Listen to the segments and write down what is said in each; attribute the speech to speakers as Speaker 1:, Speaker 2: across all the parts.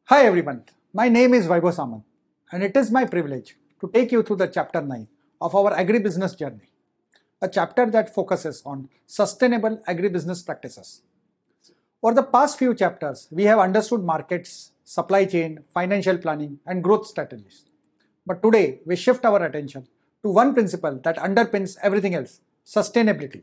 Speaker 1: Hi everyone, my name is Vaibhav Samant and it is my privilege to take you through the chapter 9 of our agribusiness journey, a chapter that focuses on sustainable agribusiness practices. Over the past few chapters, we have understood markets, supply chain, financial planning and growth strategies. But today, we shift our attention to one principle that underpins everything else, sustainability.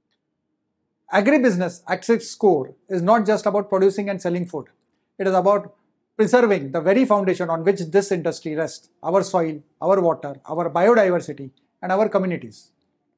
Speaker 1: Agribusiness at its core is not just about producing and selling food. It is about preserving the very foundation on which this industry rests, our soil, our water, our biodiversity, and our communities.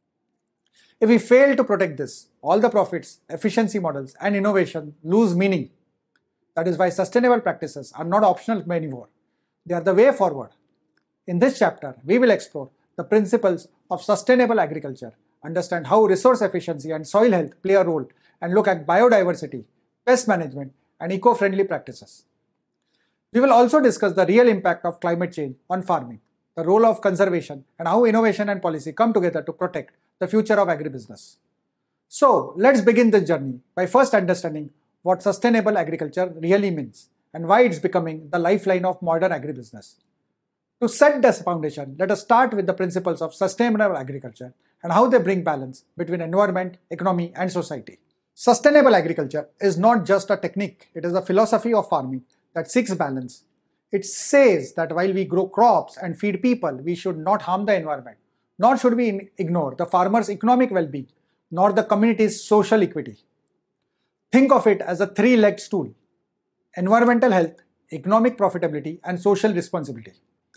Speaker 1: If we fail to protect this, all the profits, efficiency models, and innovation lose meaning. That is why sustainable practices are not optional anymore. They are the way forward. In this chapter, we will explore the principles of sustainable agriculture, understand how resource efficiency and soil health play a role, and look at biodiversity, pest management, and eco-friendly practices. We will also discuss the real impact of climate change on farming, the role of conservation, and how innovation and policy come together to protect the future of agribusiness. So, let's begin this journey by first understanding what sustainable agriculture really means and why it's becoming the lifeline of modern agribusiness. To set this foundation, let us start with the principles of sustainable agriculture and how they bring balance between environment, economy, and society. Sustainable agriculture is not just a technique, it is a philosophy of farming that seeks balance. It says that while we grow crops and feed people, we should not harm the environment, nor should we ignore the farmer's economic well-being, nor the community's social equity. Think of it as a three-legged stool: environmental health, economic profitability, and social responsibility.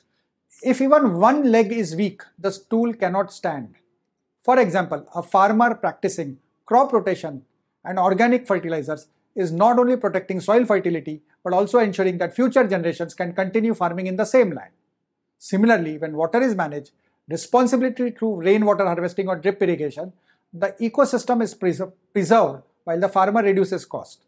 Speaker 1: If even one leg is weak, the stool cannot stand. For example, a farmer practicing crop rotation and organic fertilizers is not only protecting soil fertility but also ensuring that future generations can continue farming in the same land. Similarly, when water is managed responsibly through rainwater harvesting or drip irrigation, the ecosystem is preserved while the farmer reduces cost.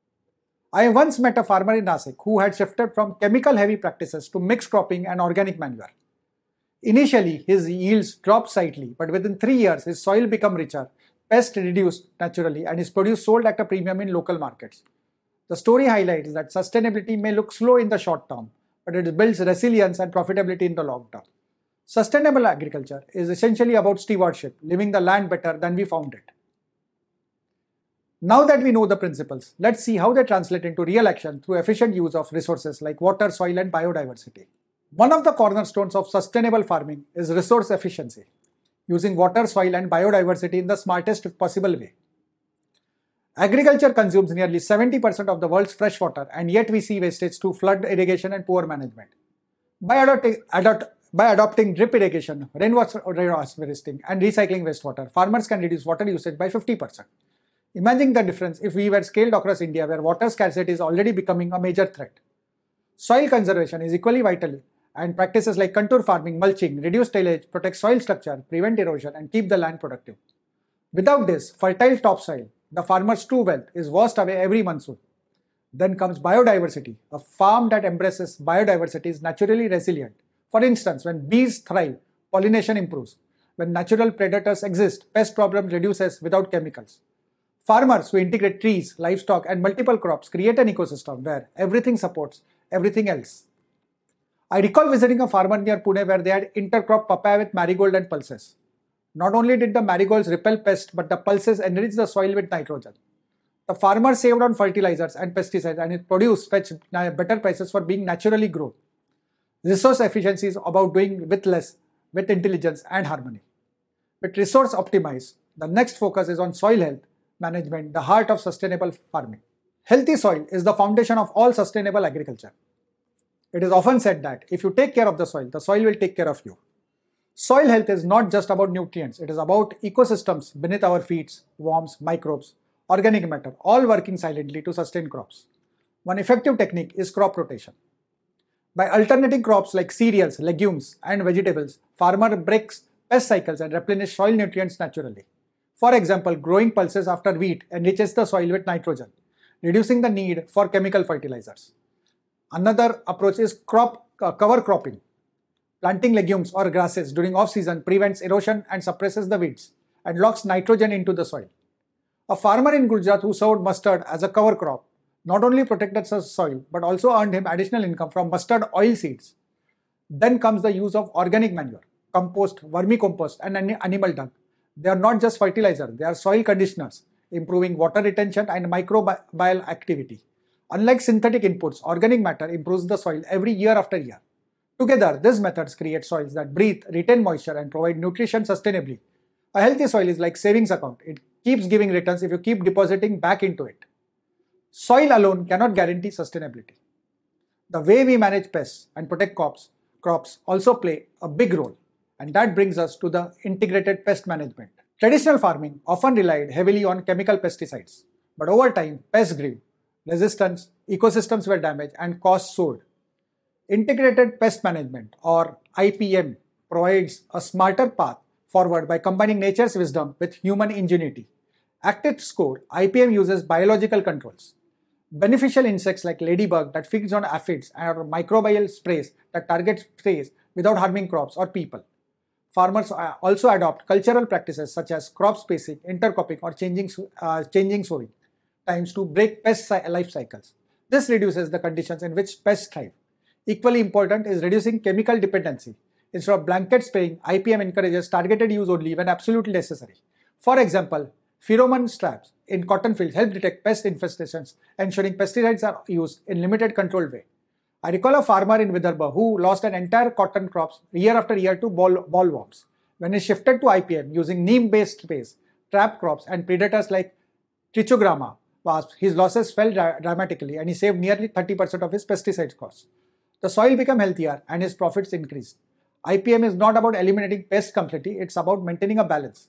Speaker 1: I once met a farmer in Nasik who had shifted from chemical-heavy practices to mixed cropping and organic manure. Initially, his yields dropped slightly, but within 3 years, his soil became richer, pests reduced naturally, and his produce sold at a premium in local markets. The story highlights that sustainability may look slow in the short term, but it builds resilience and profitability in the long term. Sustainable agriculture is essentially about stewardship, leaving the land better than we found it. Now that we know the principles, let's see how they translate into real action through efficient use of resources like water, soil, and biodiversity. One of the cornerstones of sustainable farming is resource efficiency, using water, soil, and biodiversity in the smartest possible way. Agriculture consumes nearly 70% of the world's fresh water, and yet we see wastage through flood irrigation and poor management. By adopting drip irrigation, rainwater harvesting, and recycling wastewater, farmers can reduce water usage by 50%. Imagine the difference if we were scaled across India, where water scarcity is already becoming a major threat. Soil conservation is equally vital, and practices like contour farming, mulching, reduce tillage, protect soil structure, prevent erosion, and keep the land productive. Without this fertile topsoil, the farmer's true wealth is washed away every monsoon. Then comes biodiversity. A farm that embraces biodiversity is naturally resilient. For instance, when bees thrive, pollination improves. When natural predators exist, pest problem reduces without chemicals. Farmers who integrate trees, livestock, and multiple crops create an ecosystem where everything supports everything else. I recall visiting a farmer near Pune where they had intercropped papaya with marigold and pulses. Not only did the marigolds repel pests, but the pulses enriched the soil with nitrogen. The farmer saved on fertilizers and pesticides, and his produce fetched better prices for being naturally grown. Resource efficiency is about doing with less, with intelligence and harmony. With resource optimized, the next focus is on soil health management, the heart of sustainable farming. Healthy soil is the foundation of all sustainable agriculture. It is often said that if you take care of the soil will take care of you. Soil health is not just about nutrients, it is about ecosystems beneath our feet, worms, microbes, organic matter, all working silently to sustain crops. One effective technique is crop rotation. By alternating crops like cereals, legumes, and vegetables, farmer breaks pest cycles and replenish soil nutrients naturally. For example, growing pulses after wheat enriches the soil with nitrogen, reducing the need for chemical fertilizers. Another approach is cover cropping. Planting legumes or grasses during off-season prevents erosion and suppresses the weeds and locks nitrogen into the soil. A farmer in Gujarat who sowed mustard as a cover crop not only protected the soil but also earned him additional income from mustard oil seeds. Then comes the use of organic manure, compost, vermicompost, and animal dung. They are not just fertilizers, they are soil conditioners, improving water retention and microbial activity. Unlike synthetic inputs, organic matter improves the soil every year after year. Together, these methods create soils that breathe, retain moisture, and provide nutrition sustainably. A healthy soil is like savings account. It keeps giving returns if you keep depositing back into it. Soil alone cannot guarantee sustainability. The way we manage pests and protect crops also play a big role. And that brings us to the integrated pest management. Traditional farming often relied heavily on chemical pesticides. But over time, pests grew, resistance, ecosystems were damaged, and costs soared. Integrated pest management, or IPM, provides a smarter path forward by combining nature's wisdom with human ingenuity. At its core, IPM uses biological controls. Beneficial insects like ladybug that feeds on aphids or microbial sprays that target sprays without harming crops or people. Farmers also adopt cultural practices such as crop spacing, intercropping, or changing sowing times to break pest life cycles. This reduces the conditions in which pests thrive. Equally important is reducing chemical dependency. Instead of blanket spraying, IPM encourages targeted use only when absolutely necessary. For example, pheromone traps in cotton fields help detect pest infestations, ensuring pesticides are used in limited controlled way. I recall a farmer in Vidarbha who lost an entire cotton crops year after year to bollworms. When he shifted to IPM using neem-based sprays, trap crops and predators like Trichogramma wasps, his losses fell dramatically and he saved nearly 30% of his pesticide costs. The soil became healthier and his profits increased. IPM is not about eliminating pests completely, it's about maintaining a balance.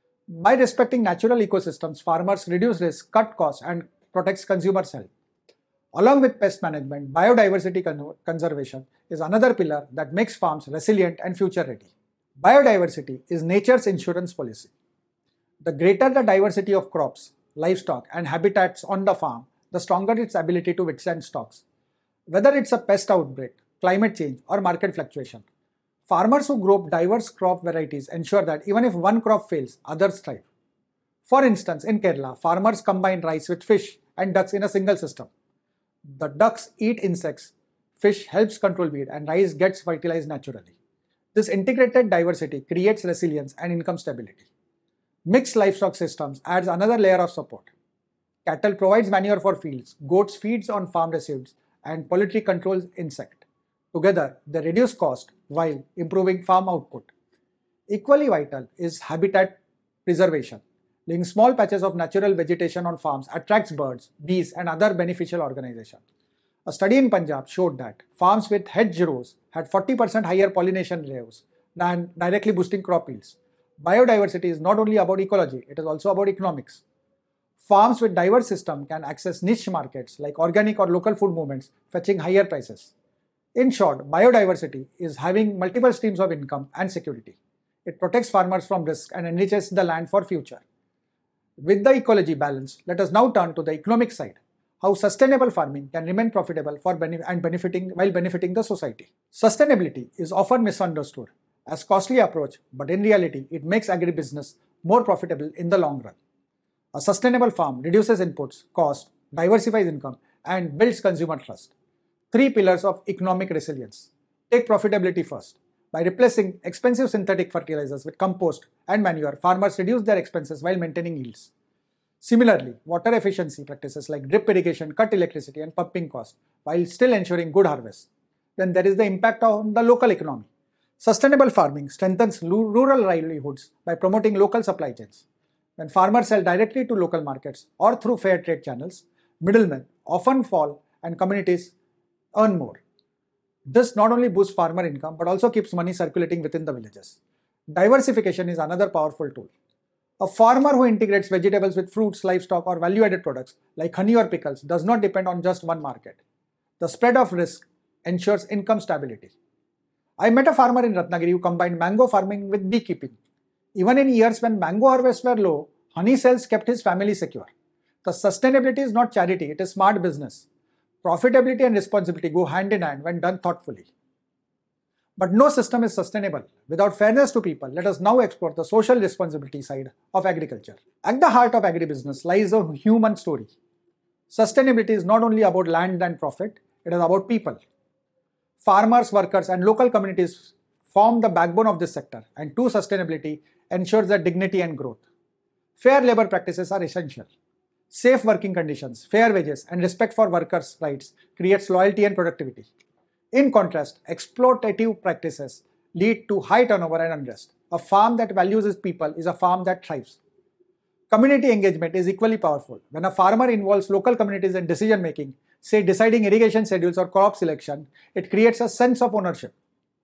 Speaker 1: By respecting natural ecosystems, farmers reduce risk, cut costs, and protects consumers' health. Along with pest management, biodiversity conservation is another pillar that makes farms resilient and future-ready. Biodiversity is nature's insurance policy. The greater the diversity of crops, livestock, and habitats on the farm, the stronger its ability to withstand shocks. Whether it's a pest outbreak, climate change, or market fluctuation, farmers who grow diverse crop varieties ensure that even if one crop fails, others thrive. For instance, in Kerala, farmers combine rice with fish and ducks in a single system. The ducks eat insects, fish helps control weed, and rice gets fertilized naturally. This integrated diversity creates resilience and income stability. Mixed livestock systems adds another layer of support. Cattle provides manure for fields, goats feeds on farm residues, and poultry controls insect. Together, they reduce cost while improving farm output. Equally vital is habitat preservation. Leaving small patches of natural vegetation on farms attracts birds, bees, and other beneficial organizations. A study in Punjab showed that farms with hedgerows had 40% higher pollination rates than directly boosting crop yields. Biodiversity is not only about ecology, it is also about economics. Farms with diverse systems can access niche markets like organic or local food movements, fetching higher prices. In short, biodiversity is having multiple streams of income and security. It protects farmers from risk and enriches the land for future. With the ecology balance, let us now turn to the economic side. How sustainable farming can remain profitable while benefiting the society. Sustainability is often misunderstood as costly approach, but in reality, it makes agribusiness more profitable in the long run. A sustainable farm reduces inputs, cost, diversifies income, and builds consumer trust. Three pillars of economic resilience. Take profitability first. By replacing expensive synthetic fertilizers with compost and manure, farmers reduce their expenses while maintaining yields. Similarly, water efficiency practices like drip irrigation cut electricity and pumping costs while still ensuring good harvest. Then there is the impact on the local economy. Sustainable farming strengthens rural livelihoods by promoting local supply chains. When farmers sell directly to local markets or through fair trade channels, middlemen often fall and communities earn more. This not only boosts farmer income but also keeps money circulating within the villages. Diversification is another powerful tool. A farmer who integrates vegetables with fruits, livestock, or value-added products like honey or pickles does not depend on just one market. The spread of risk ensures income stability. I met a farmer in Ratnagiri who combined mango farming with beekeeping. Even in years when mango harvests were low, honey sales kept his family secure. The sustainability is not charity, it is smart business. Profitability and responsibility go hand in hand when done thoughtfully. But no system is sustainable without fairness to people. Let us now explore the social responsibility side of agriculture. At the heart of agribusiness lies a human story. Sustainability is not only about land and profit, it is about people. Farmers, workers, and local communities form the backbone of this sector, and true sustainability ensures their dignity and growth. Fair labor practices are essential. Safe working conditions, fair wages, and respect for workers' rights creates loyalty and productivity. In contrast, exploitative practices lead to high turnover and unrest. A farm that values its people is a farm that thrives. Community engagement is equally powerful. When a farmer involves local communities in decision making, say deciding irrigation schedules or crop selection, it creates a sense of ownership.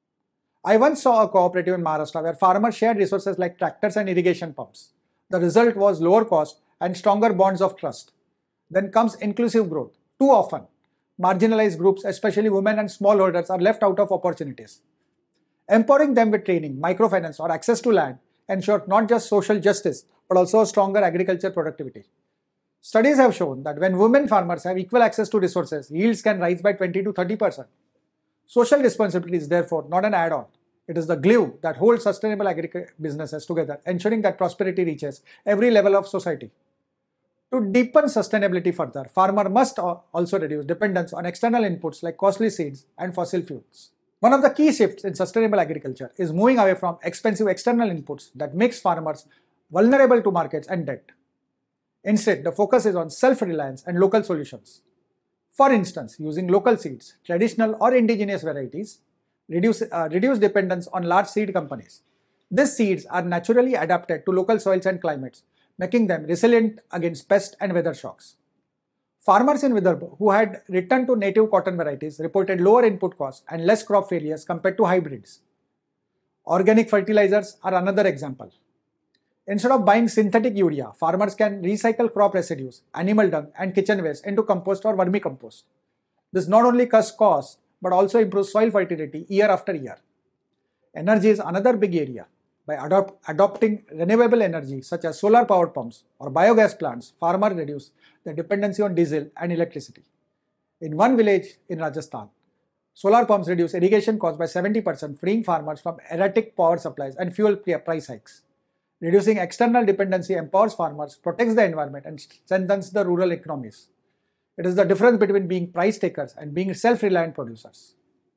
Speaker 1: I once saw a cooperative in Maharashtra where farmers shared resources like tractors and irrigation pumps. The result was lower cost and stronger bonds of trust. Then comes inclusive growth. Too often, marginalized groups, especially women and smallholders, are left out of opportunities. Empowering them with training, microfinance, or access to land ensures not just social justice but also stronger agriculture productivity. Studies have shown that when women farmers have equal access to resources, yields can rise by 20 to 30%. Social responsibility is therefore not an add-on. It is the glue that holds sustainable agriculture businesses together, ensuring that prosperity reaches every level of society. To deepen sustainability further, farmers must also reduce dependence on external inputs like costly seeds and fossil fuels. One of the key shifts in sustainable agriculture is moving away from expensive external inputs that makes farmers vulnerable to markets and debt. Instead, the focus is on self-reliance and local solutions. For instance, using local seeds, traditional or indigenous varieties, reduce dependence on large seed companies. These seeds are naturally adapted to local soils and climates, making them resilient against pest and weather shocks. Farmers in Vidarbha who had returned to native cotton varieties reported lower input costs and less crop failures compared to hybrids. Organic fertilizers are another example. Instead of buying synthetic urea, farmers can recycle crop residues, animal dung, and kitchen waste into compost or vermicompost. This not only cuts costs but also improves soil fertility year after year. Energy is another big area. By adopting renewable energy such as solar powered pumps or biogas plants, farmers reduce their dependency on diesel and electricity. In one village in Rajasthan, solar pumps reduce irrigation costs by 70%, freeing farmers from erratic power supplies and fuel price hikes. Reducing external dependency empowers farmers, protects the environment, and strengthens the rural economies. It is the difference between being price takers and being self-reliant producers.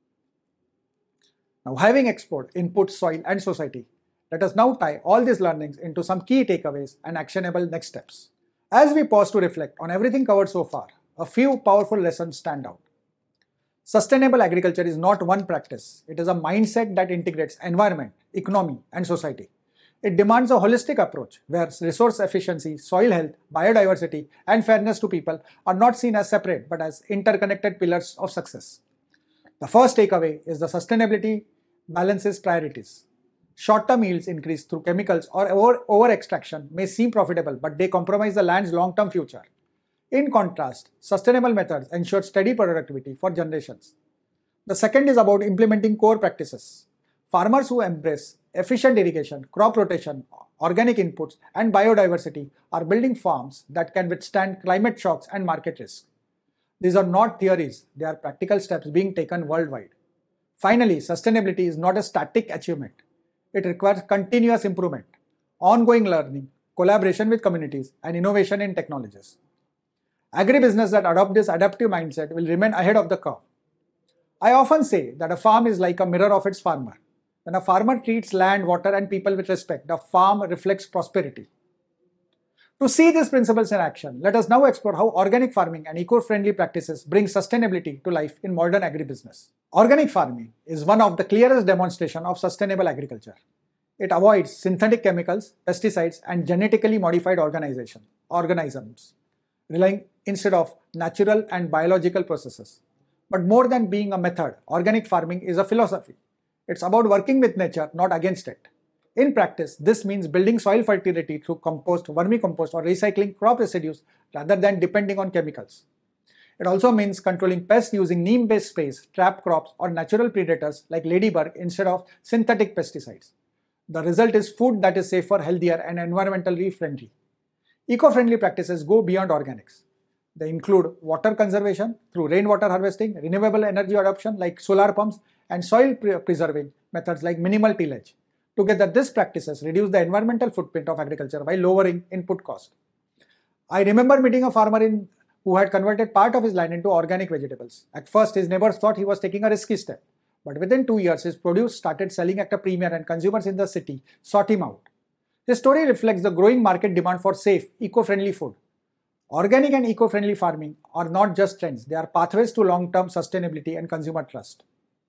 Speaker 1: Now, having explored input, soil, and society, let us now tie all these learnings into some key takeaways and actionable next steps. As we pause to reflect on everything covered so far, a few powerful lessons stand out. Sustainable agriculture is not one practice. It is a mindset that integrates environment, economy, and society. It demands a holistic approach where resource efficiency, soil health, biodiversity, and fairness to people are not seen as separate but as interconnected pillars of success. The first takeaway is the sustainability balances priorities. Short-term yields increase through chemicals or over-extraction may seem profitable, but they compromise the land's long-term future. In contrast, sustainable methods ensure steady productivity for generations. The second is about implementing core practices. Farmers who embrace efficient irrigation, crop rotation, organic inputs, and biodiversity are building farms that can withstand climate shocks and market risk. These are not theories, they are practical steps being taken worldwide. Finally, sustainability is not a static achievement. It requires continuous improvement, ongoing learning, collaboration with communities, and innovation in technologies. Agribusiness that adopt this adaptive mindset will remain ahead of the curve. I often say that a farm is like a mirror of its farmer. When a farmer treats land, water, and people with respect, the farm reflects prosperity. To see these principles in action, let us now explore how organic farming and eco-friendly practices bring sustainability to life in modern agribusiness. Organic farming is one of the clearest demonstrations of sustainable agriculture. It avoids synthetic chemicals, pesticides, and genetically modified organisms, relying instead of natural and biological processes. But more than being a method, organic farming is a philosophy. It's about working with nature, not against it. In practice, this means building soil fertility through compost, vermicompost, or recycling crop residues rather than depending on chemicals. It also means controlling pests using neem-based sprays, trap crops, or natural predators like ladybug instead of synthetic pesticides. The result is food that is safer, healthier, and environmentally friendly. Eco-friendly practices go beyond organics. They include water conservation through rainwater harvesting, renewable energy adoption like solar pumps, and soil preserving methods like minimal tillage. Together, these practices reduce the environmental footprint of agriculture while lowering input cost. I remember meeting a farmer in who had converted part of his land into organic vegetables. At first, his neighbors thought he was taking a risky step, but within 2 years, his produce started selling at a premium and consumers in the city sought him out. This story reflects the growing market demand for safe, eco-friendly food. Organic and eco-friendly farming are not just trends, they are pathways to long-term sustainability and consumer trust.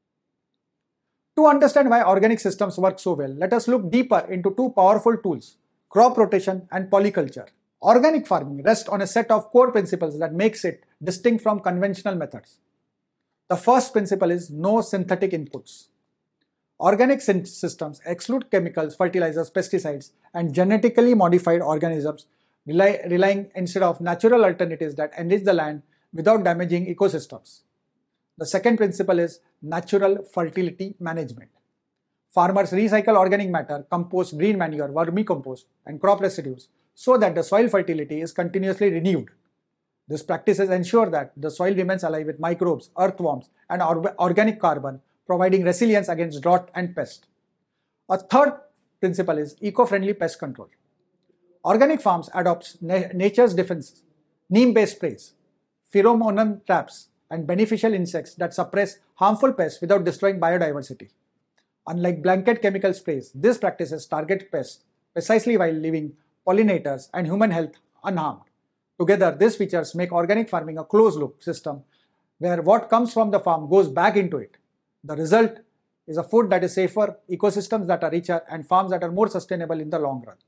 Speaker 1: To understand why organic systems work so well, let us look deeper into two powerful tools, crop rotation and polyculture. Organic farming rests on a set of core principles that makes it distinct from conventional methods. The first principle is no synthetic inputs. Organic systems exclude chemicals, fertilizers, pesticides, and genetically modified organisms, relying instead of natural alternatives that enrich the land without damaging ecosystems. The second principle is natural fertility management. Farmers recycle organic matter, compost, green manure, vermicompost, and crop residues so that the soil fertility is continuously renewed. These practices ensure that the soil remains alive with microbes, earthworms, and organic carbon, providing resilience against drought and pest. A third principle is eco-friendly pest control. Organic farms adopt nature's defenses, neem-based sprays, pheromone traps, and beneficial insects that suppress harmful pests without destroying biodiversity. Unlike blanket chemical sprays, these practices target pests precisely while leaving pollinators and human health unharmed. Together, these features make organic farming a closed-loop system where what comes from the farm goes back into it. The result is a food that is safer, ecosystems that are richer, and farms that are more sustainable in the long run.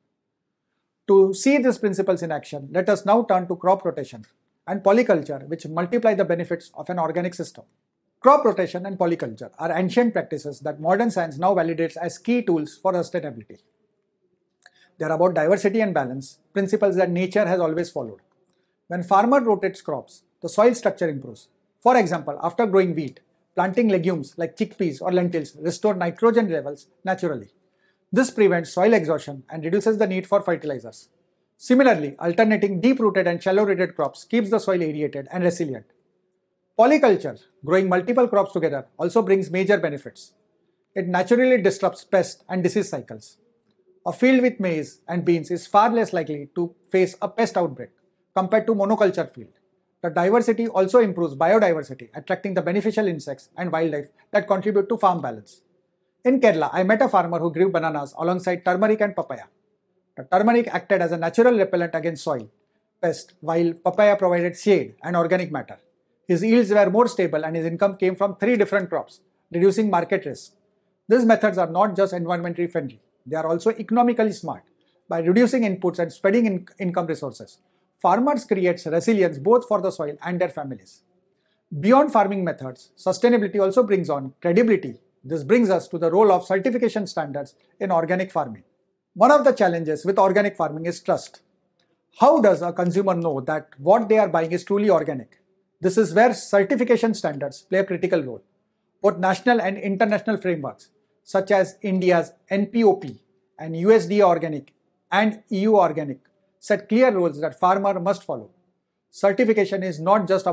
Speaker 1: To see these principles in action, let us now turn to crop rotation and polyculture, which multiply the benefits of an organic system. Crop rotation and polyculture are ancient practices that modern science now validates as key tools for sustainability. They are about diversity and balance, principles that nature has always followed. When farmer rotates crops, the soil structure improves. For example, after growing wheat, planting legumes like chickpeas or lentils restore nitrogen levels naturally. This prevents soil exhaustion and reduces the need for fertilizers. Similarly, alternating deep-rooted and shallow-rooted crops keeps the soil aerated and resilient. Polyculture, growing multiple crops together, also brings major benefits. It naturally disrupts pest and disease cycles. A field with maize and beans is far less likely to face a pest outbreak compared to monoculture field. The diversity also improves biodiversity, attracting the beneficial insects and wildlife that contribute to farm balance. In Kerala, I met a farmer who grew bananas alongside turmeric and papaya. The turmeric acted as a natural repellent against soil pest, while papaya provided shade and organic matter. His yields were more stable and his income came from 3 different crops, reducing market risk. These methods are not just environmentally friendly, they are also economically smart. By reducing inputs and spreading income resources, farmers create resilience both for the soil and their families. Beyond farming methods, sustainability also brings on credibility. This brings us to the role of certification standards in organic farming. One of the challenges with organic farming is trust. How does a consumer know that what they are buying is truly organic? This is where certification standards play a critical role. Both national and international frameworks, such as India's NPOP and USDA Organic and EU Organic, set clear rules that farmers must follow. Certification is not just a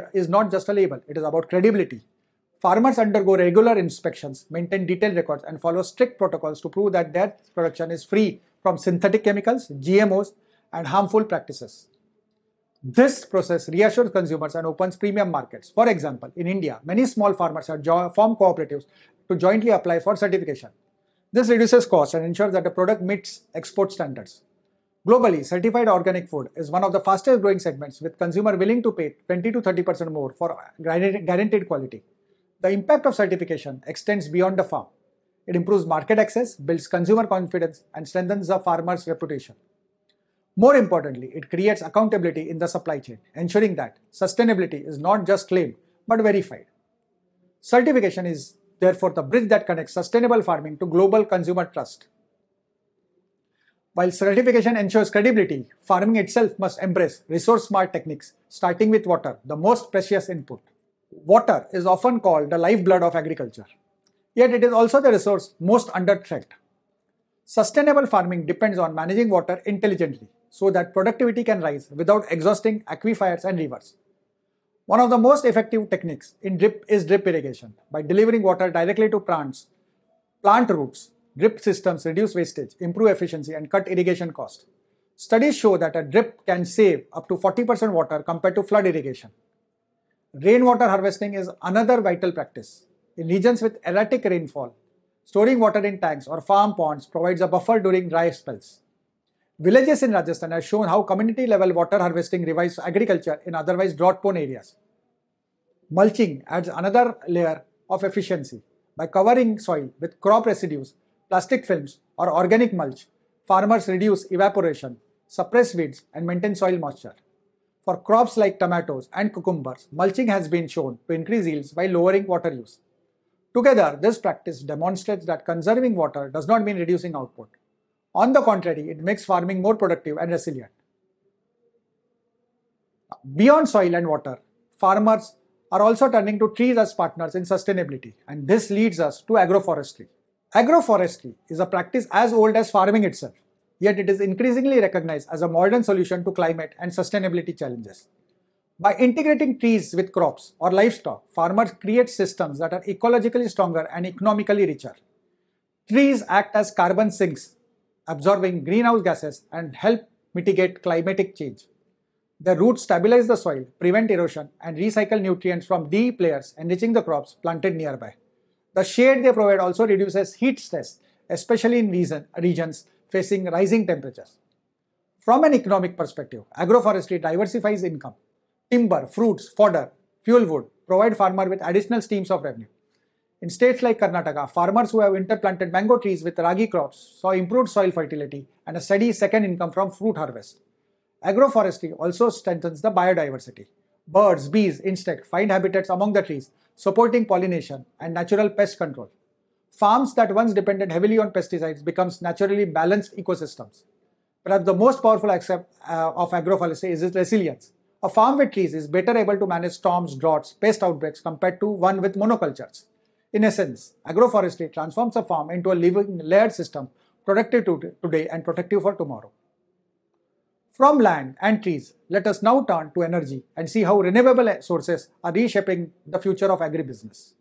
Speaker 1: label, it is about credibility. Farmers undergo regular inspections, maintain detailed records, and follow strict protocols to prove that their production is free from synthetic chemicals, GMOs, and harmful practices. This process reassures consumers and opens premium markets. For example, in India, many small farmers have formed cooperatives to jointly apply for certification. This reduces costs and ensures that the product meets export standards. Globally, certified organic food is one of the fastest growing segments, with consumers willing to pay 20 to 30% more for guaranteed quality. The impact of certification extends beyond the farm. It improves market access, builds consumer confidence, and strengthens the farmer's reputation. More importantly, it creates accountability in the supply chain, ensuring that sustainability is not just claimed but verified. Certification is therefore the bridge that connects sustainable farming to global consumer trust. While certification ensures credibility, farming itself must embrace resource-smart techniques, starting with water, the most precious input. Water is often called the lifeblood of agriculture, yet it is also the resource most under threat. Sustainable farming depends on managing water intelligently so that productivity can rise without exhausting aquifers and rivers. One of the most effective techniques is drip irrigation. By delivering water directly to plant roots, drip systems reduce wastage, improve efficiency, and cut irrigation costs. Studies show that a drip can save up to 40% water compared to flood irrigation. Rainwater harvesting is another vital practice. In regions with erratic rainfall, storing water in tanks or farm ponds provides a buffer during dry spells. Villages in Rajasthan have shown how community-level water harvesting revives agriculture in otherwise drought-prone areas. Mulching adds another layer of efficiency. By covering soil with crop residues, plastic films, or organic mulch, farmers reduce evaporation, suppress weeds, and maintain soil moisture. For crops like tomatoes and cucumbers, mulching has been shown to increase yields while lowering water use. Together, this practice demonstrates that conserving water does not mean reducing output. On the contrary, it makes farming more productive and resilient. Beyond soil and water, farmers are also turning to trees as partners in sustainability, and this leads us to agroforestry. Agroforestry is a practice as old as farming itself, yet it is increasingly recognized as a modern solution to climate and sustainability challenges. By integrating trees with crops or livestock, farmers create systems that are ecologically stronger and economically richer. Trees act as carbon sinks, absorbing greenhouse gases and help mitigate climatic change. Their roots stabilize the soil, prevent erosion, and recycle nutrients from deep layers, enriching the crops planted nearby. The shade they provide also reduces heat stress, especially in regions facing rising temperatures. From an economic perspective, agroforestry diversifies income. Timber, fruits, fodder, fuel wood provide farmers with additional streams of revenue. In states like Karnataka, farmers who have interplanted mango trees with ragi crops saw improved soil fertility and a steady second income from fruit harvest. Agroforestry also strengthens the biodiversity. Birds, bees, insects find habitats among the trees, supporting pollination and natural pest control. Farms that once depended heavily on pesticides becomes naturally balanced ecosystems. Perhaps the most powerful aspect of agroforestry is its resilience. A farm with trees is better able to manage storms, droughts, pest outbreaks compared to one with monocultures. In essence, agroforestry transforms a farm into a living, layered system, productive today and protective for tomorrow. From land and trees, let us now turn to energy and see how renewable sources are reshaping the future of agribusiness.